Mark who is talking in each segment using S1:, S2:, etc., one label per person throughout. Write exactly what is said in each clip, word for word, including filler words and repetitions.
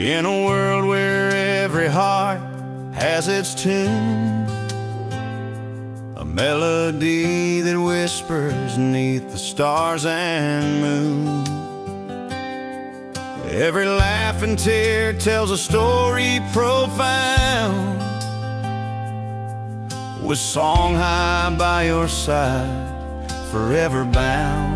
S1: In a world where every heart has its tune, a melody that whispers neath the stars and moon. Every laugh and tear tells a story profound, with song high by your side, forever bound.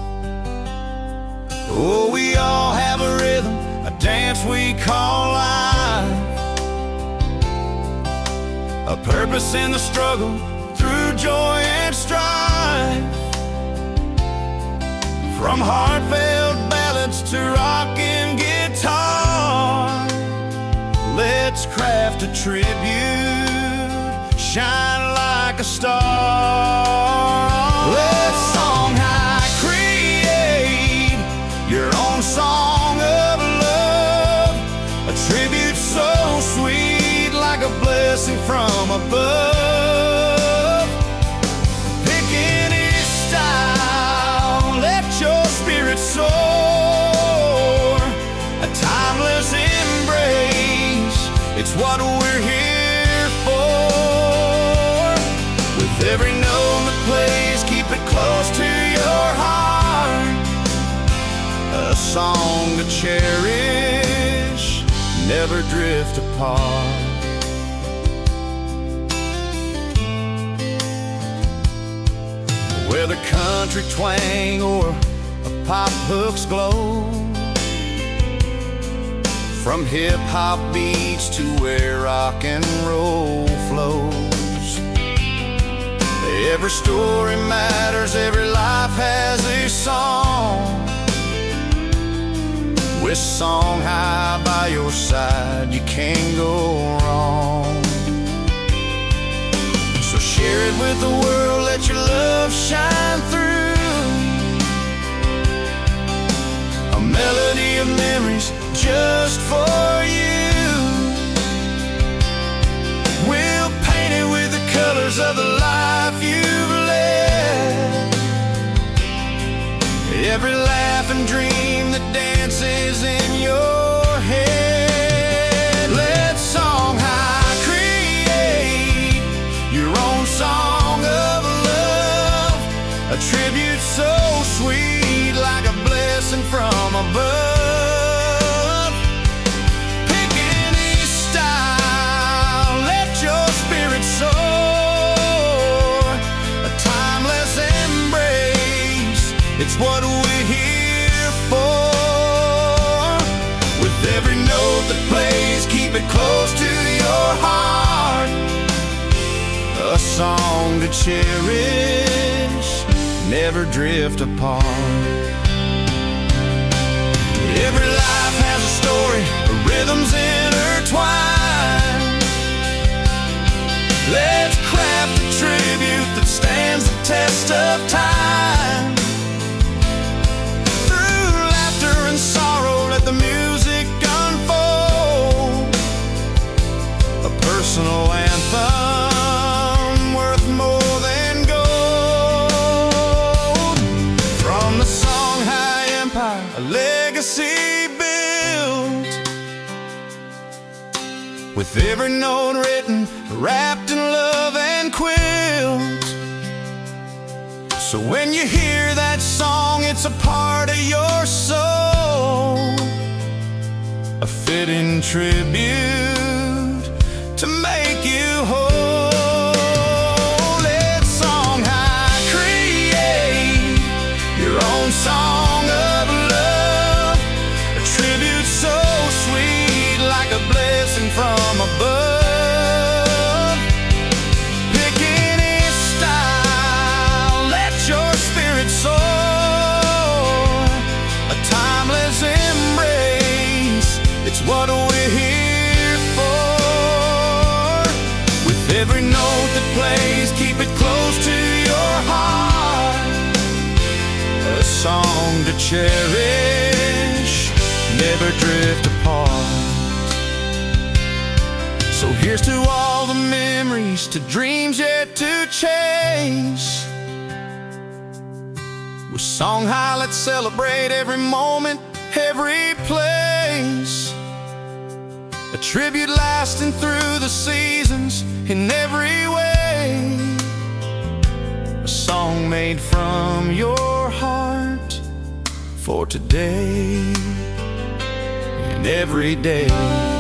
S1: Oh, we all have a rhythm, a dance we call life, a purpose in the struggle, through joy and strife. From heartfelt ballads to rocking guitar, let's craft a tribute, shine like a star. Let's song high create your own song of love, a tribute so sweet like a blessing from above. Pick any style, let your spirit soar, a timeless embrace, it's what we're here for. With every note that plays, keep it close to your heart, a song to cherish, never drift apart. Whether country twang or a pop hook's glow, from hip-hop beats to where rock and roll flows, every story matters, every life has a song. With song high by your side, you can't go wrong. So share it with the world, let your love shine through, a melody of memories just for you. We'll paint it with the colors of the life you've led, every laugh and dream that dances in your head. Let's song high create your own song of love, a tribute so sweet like a blessing from above. Pick any style, let your spirit soar, a timeless embrace, it's what we're here for. With every note that plays, keep it close to your heart, a song to cherish, never drift apart. Every life has a story, a rhythm's intertwined. Let's craft a tribute that stands the test of time. Through laughter and sorrow, let the music unfold, a personal anthem worth more than gold. From the song high empire, a legacy built, with every note written, wrapped in love and quilt. So when you hear that song, it's a part of your soul, a fitting tribute to make you whole. Let's song high create your own song of love, a tribute so sweet like a blessing from above. Pick any style, let your spirit soar, a timeless embrace, it's what we're here for. With every note that plays, keep it close to your heart, a song to cherish, never drift apart. So here's to all the memories, to dreams yet to chase. With song high, let's celebrate every moment, every place. a tribute lasting through the seasons in every way, a song made from your heart for today and every day.